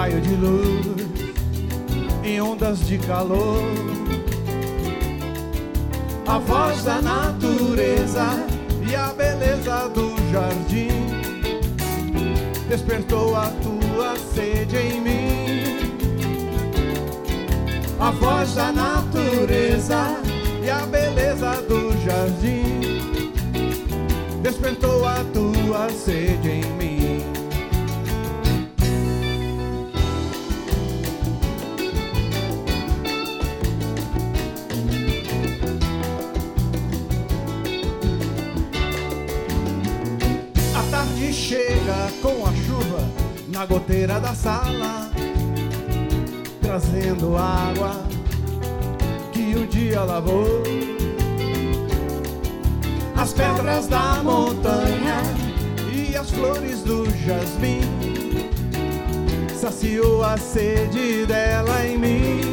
raio de luz em ondas de calor. A voz da natureza e a beleza do jardim despertou a tua sede em mim. A voz da natureza e a beleza do jardim despertou a tua sede em mim. A tarde chega com a chuva na goteira da sala, trazendo água que o dia lavou. As pedras da montanha e as flores do jasmim saciou a sede dela em mim.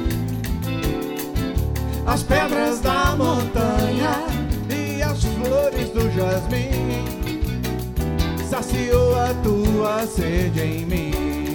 As pedras da montanha e as flores do jasmim saciou a tua sede em mim.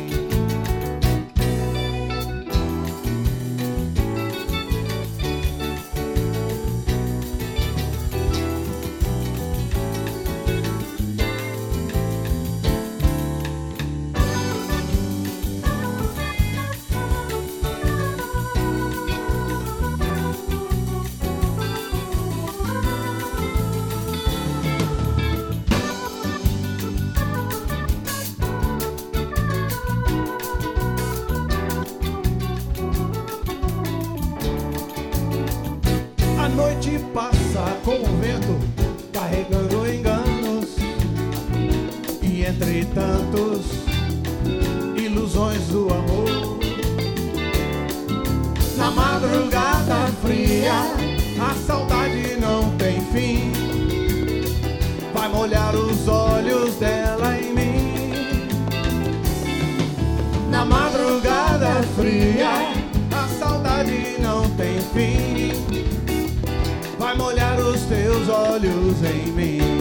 A noite passa com o vento, carregando enganos, e entre tantos, ilusões do amor. Na madrugada fria, a saudade não tem fim, vai molhar os olhos dela em mim. Na madrugada fria, a saudade não tem fim, vai molhar os teus olhos em mim.